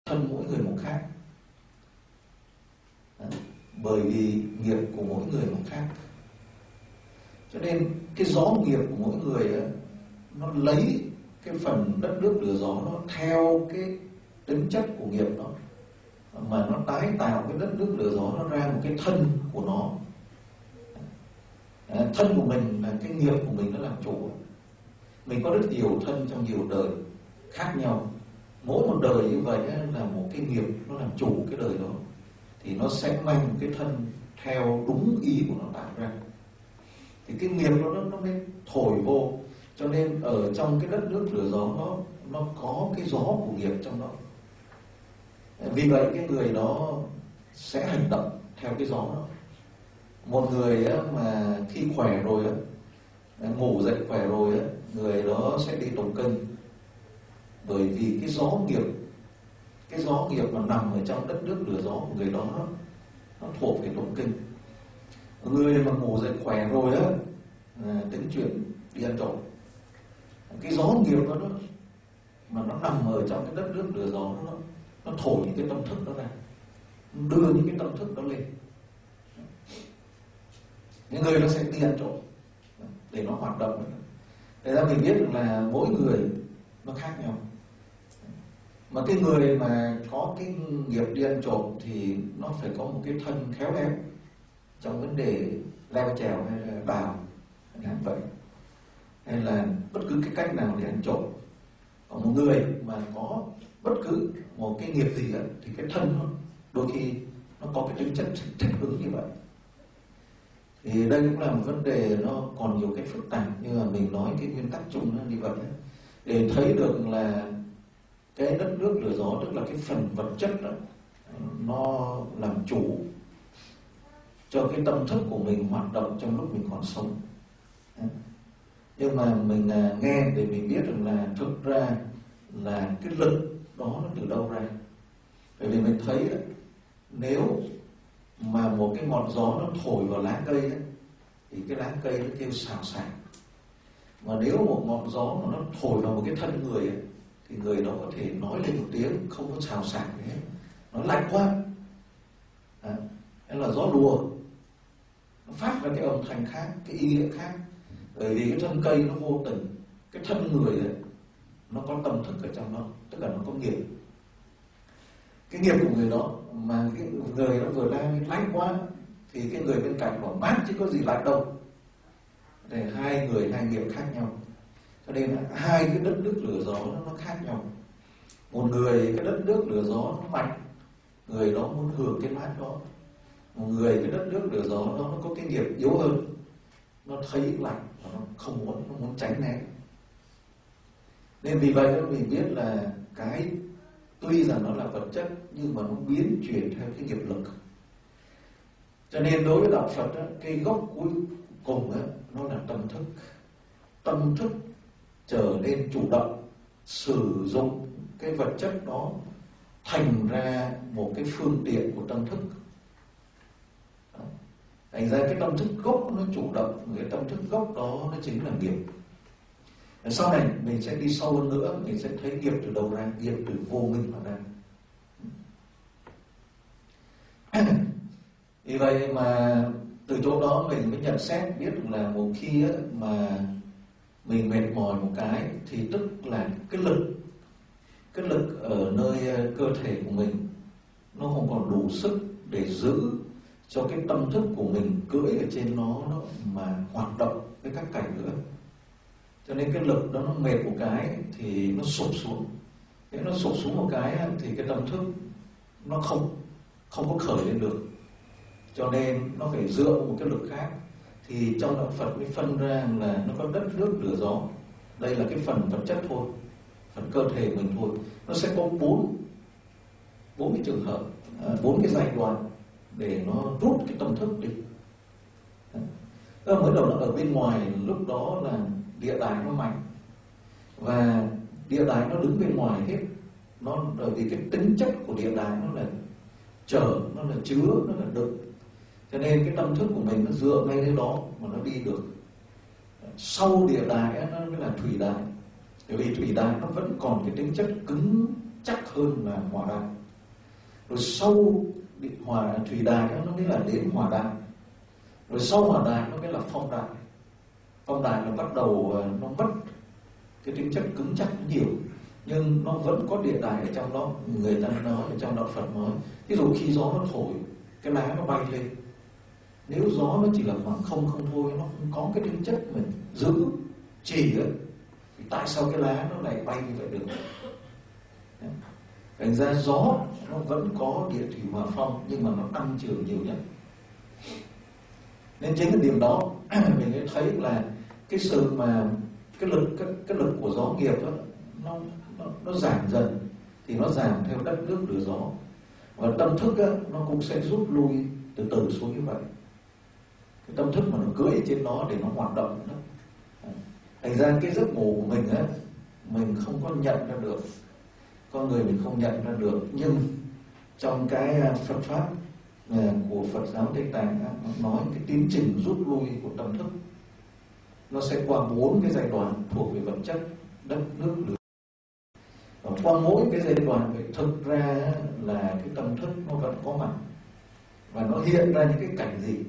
thân mỗi người một khác. Bởi vì nghiệp của mỗi người một khác, cho nên cái gió nghiệp của mỗi người ấy, nó lấy cái phần đất nước lửa gió nó theo cái tính chất của nghiệp nó, mà nó tái tạo cái đất nước lửa gió nó ra một cái thân của nó. Thân của mình là cái nghiệp của mình nó làm chủ. Mình có rất nhiều thân trong nhiều đời khác nhau. Mỗi một đời như vậy là một cái nghiệp nó làm chủ cái đời đó, thì nó sẽ mang một cái thân theo đúng ý của nó tạo ra. Thì cái nghiệp nó mới thổi vô. Cho nên ở trong cái đất nước lửa gió nó có cái gió của nghiệp trong đó. Vì vậy cái người đó sẽ hành động theo cái gió đó. Một người mà khi khỏe rồi, ngủ dậy khỏe rồi, người đó sẽ đi tụng kinh. Bởi vì cái gió nghiệp mà nằm ở trong đất nước lửa gió của người đó nó thuộc về tụng kinh. Người mà ngủ dậy khỏe rồi tính chuyện đi ăn trộm. Cái gió nghiệp đó mà nó nằm ở trong cái đất nước lửa gió nó thổi những cái tâm thức đó ra, đưa những cái tâm thức đó lên. Những người nó sẽ đi ăn trộm để nó hoạt động. Để ra mình biết được là mỗi người nó khác nhau. Mà cái người mà có cái nghiệp đi ăn trộm thì nó phải có một cái thân khéo léo trong vấn đề leo trèo hay là đào hay vậy, hay là bất cứ cái cách nào để ăn trộm. Còn một người mà có bất cứ một cái nghiệp gì thì cái thân nó đôi khi nó có cái tính chất thích ứng như vậy. Thì đây cũng là một vấn đề nó còn nhiều cái phức tạp, nhưng mà mình nói cái nguyên tắc chung nó như vậy để thấy được là cái đất nước lửa gió, tức là cái phần vật chất đó, nó làm chủ cho cái tâm thức của mình hoạt động trong lúc mình còn sống. Nhưng mà mình nghe để mình biết được là thực ra là cái lực đó nó từ đâu ra. Bởi vì mình thấy nếu mà một cái ngọn gió nó thổi vào lá cây thì cái lá cây nó kêu xào xạc. Mà nếu một ngọn gió mà nó thổi vào một cái thân người thì người đó có thể nói lên một tiếng không có xào xạc gì hết, nó lạnh quá. Hay là gió đùa, nó phát ra cái âm thanh khác, cái ý nghĩa khác. Bởi vì cái thân cây nó vô tình, cái thân người nó có tâm thức ở trong đó, tức là nó có nghiệp. Cái nghiệp của người đó mà cái người đó vừa đang lạnh quá thì cái người bên cạnh bảo mát chứ có gì lạnh đâu. Để hai người hai nghiệp khác nhau, cho nên là hai cái đất nước lửa gió nó khác nhau. Một người cái đất nước lửa gió nó mạnh, người đó muốn hưởng cái mát đó. Một người cái đất nước lửa gió đó nó có cái nghiệp yếu hơn, nó thấy lạnh và nó không muốn, nó muốn tránh né. Nên vì vậy mình biết là cái tuy rằng nó là vật chất nhưng mà nó biến chuyển theo cái nghiệp lực. Cho nên đối với đạo Phật cái gốc cuối cùng nó là tâm thức. Tâm thức trở nên chủ động sử dụng cái vật chất đó thành ra một cái phương tiện của tâm thức. Thành ra cái tâm thức gốc nó chủ động, cái tâm thức gốc đó nó chính là nghiệp. Sau này mình sẽ đi sâu hơn nữa, mình sẽ thấy nghiệp từ đâu ra, nghiệp từ vô minh mà ra. Vì vậy mà từ chỗ đó mình mới nhận xét biết được là một khi mà mình mệt mỏi một cái thì tức là cái lực ở nơi cơ thể của mình nó không còn đủ sức để giữ cho cái tâm thức của mình cưỡi ở trên nó mà hoạt động với các cảnh nữa. Cho nên cái lực đó nó mệt một cái thì nó sụp xuống. Nếu nó sụp xuống một cái thì cái tâm thức nó không có khởi lên được. Cho nên nó phải dựa một cái lực khác. Thì trong đạo Phật mới phân ra là nó có đất nước lửa gió. Đây là cái phần vật chất thôi, phần cơ thể mình thôi. Nó sẽ có bốn cái trường hợp, 4 cái giai đoạn để nó rút cái tâm thức đi. Mới đầu nó ở bên ngoài, lúc đó là địa đài nó mạnh và địa đài nó đứng bên ngoài hết. Nó bởi vì cái tính chất của địa đài nó là chở, nó là chứa, nó là đựng. Cho nên cái tâm thức của mình nó dựa ngay đến đó mà nó đi được. Sau địa đài nó mới là thủy đài. Bởi vì thủy đài nó vẫn còn cái tính chất cứng chắc hơn là hỏa đài. Rồi sau thủy đài nó mới là đến hỏa đài. Rồi sau hỏa đài nó mới là phong đài. Phong đài nó bắt đầu nó mất cái tính chất cứng chắc nhiều, nhưng nó vẫn có địa đài ở trong đó. Người ta nói ở trong đạo Phật nói, ví dụ khi gió nó thổi, cái lá nó bay lên. Nếu gió nó chỉ là khoảng không thôi, nó không có cái tính chất mình giữ chỉ ấy, thì tại sao cái lá nó lại bay như vậy được? Thành ra gió nó vẫn có địa thủy hỏa phong, nhưng mà nó tăng trưởng nhiều nhất. Nên chính cái điểm đó mình mới thấy là cái sự mà cái lực của gió nghiệp đó, nó giảm dần, thì nó giảm theo đất nước lửa gió, và tâm thức đó, nó cũng sẽ rút lui từ từ xuống như vậy. Cái tâm thức mà nó cưỡi trên nó để nó hoạt động đó. Thành ra cái giấc ngủ của mình á, mình không có nhận ra được, con người mình không nhận ra được, nhưng trong cái Phật pháp của Phật giáo Tây Tạng nó nói cái tiến trình rút lui của tâm thức nó sẽ qua 4 cái giai đoạn thuộc về vật chất, đất, nước, lửa. Và qua mỗi cái giai đoạn vậy, thực ra là cái tâm thức nó vẫn có mặt, và nó hiện ra những cái cảnh gì?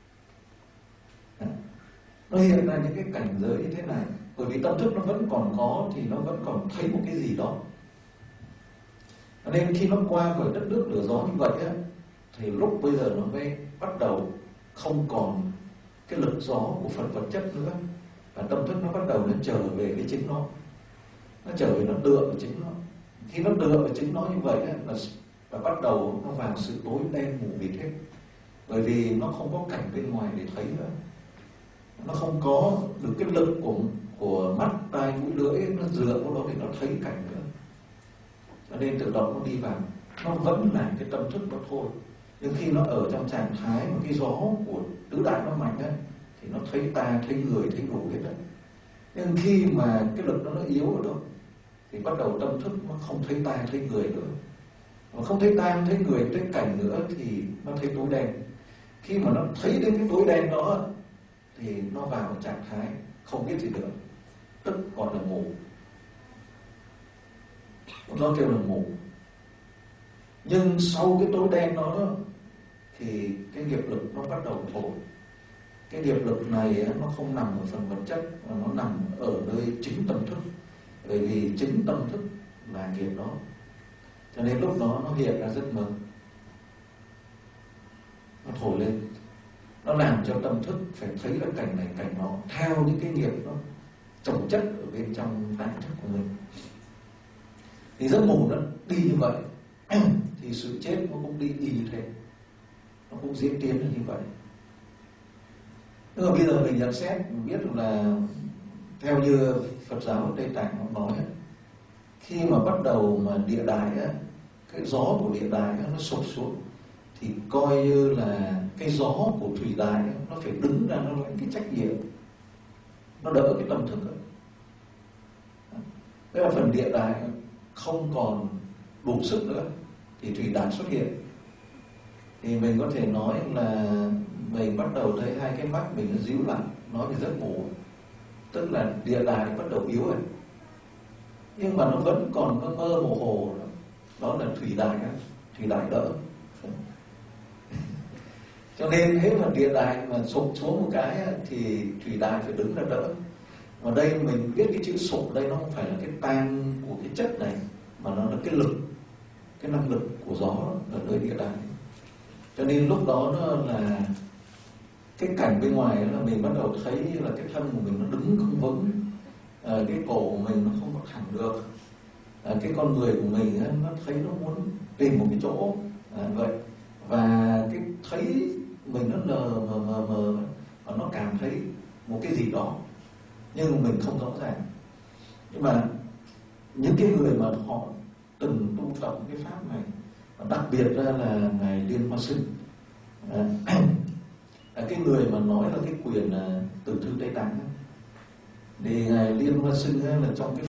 Nó hiện ra những cái cảnh giới như thế này. Bởi vì tâm thức nó vẫn còn có, thì nó vẫn còn thấy một cái gì đó. Nên khi nó qua khỏi đất nước lửa gió như vậy á, thì lúc bây giờ nó mới bắt đầu không còn cái lực gió của phần vật chất nữa, và tâm thức nó bắt đầu nó trở về với chính nó trở về, nó tựa vào chính nó. Khi nó tựa vào chính nó như vậy á, là bắt đầu nó vào sự tối đen mù mịt hết, bởi vì nó không có cảnh bên ngoài để thấy nữa, nó không có được cái lực của mắt, tai, mũi, lưỡi nó dựa vào đó để nó thấy cảnh nữa. Cho nên tự động nó đi vào, nó vẫn là cái tâm thức đó thôi. Nhưng khi nó ở trong trạng thái mà cái gió của tứ đại nó mạnh á, thì nó thấy ta, thấy người, thấy đủ hết đấy. Nhưng khi mà cái lực nó yếu ở đó, thì bắt đầu tâm thức nó không thấy ta, thấy người nữa. Mà không thấy ta, thấy người, thấy cảnh nữa, thì nó thấy tối đen. Khi mà nó thấy đến cái tối đen đó, thì nó vào trạng thái không biết gì nữa, tức gọi là ngủ. Nó kêu là ngủ. Nhưng sau cái tối đen đó thì cái nghiệp lực nó bắt đầu thổi. Cái nghiệp lực này nó không nằm ở phần vật chất, mà nó nằm ở nơi chính tâm thức. Bởi vì chính tâm thức là nghiệp đó. Cho nên lúc đó nó hiện ra giấc mơ, nó thổi lên, nó làm cho tâm thức phải thấy là cảnh này cảnh đó, theo những cái nghiệp nó chồng chất ở bên trong tạng thức của mình. Thì giấc ngủ nó đi như vậy thì sự chết nó cũng đi như thế, nó cũng diễn tiến như vậy. Nhưng mà bây giờ mình nhận xét, mình biết là theo như Phật giáo Tây Tạng nó nói, khi mà bắt đầu mà địa đài á, cái gió của địa đài á, nó sụp xuống, thì coi như là cái gió của thủy đài á, nó phải đứng ra, nó lãnh cái trách nhiệm, nó đỡ cái tâm thức ấy. Thế là phần địa đài không còn đủ sức nữa, thì thủy đài xuất hiện. Thì mình có thể nói là mình bắt đầu thấy hai cái mắt mình nó díu lại, nói về giấc ngủ, tức là địa đài bắt đầu yếu rồi, nhưng mà nó vẫn còn mơ mơ hồ hồ, đó là thủy đài đỡ. Cho nên nếu mà địa đài mà sụp xuống một cái thì thủy đài phải đứng ra đỡ. Mà đây mình biết cái chữ sụp đây nó không phải là cái tan của cái chất này, mà nó là cái lực, cái năng lực của gió ở nơi địa đài. Cho nên lúc đó nó là cái cảnh bên ngoài là mình bắt đầu thấy là cái thân của mình nó đứng không vững, cái cổ của mình nó không có thẳng được, cái con người của mình nó thấy nó muốn tìm một cái chỗ vậy, và cái thấy mình nó mờ và nó cảm thấy một cái gì đó, nhưng mình không rõ ràng. Nhưng mà những cái người mà họ từng tu tập cái pháp này, đặc biệt ra là ngài Liên Hoa Sinh, cái người mà nói là cái quyền từ thư Tây Tạng, thì ngài Liên Hoa Sinh là trong cái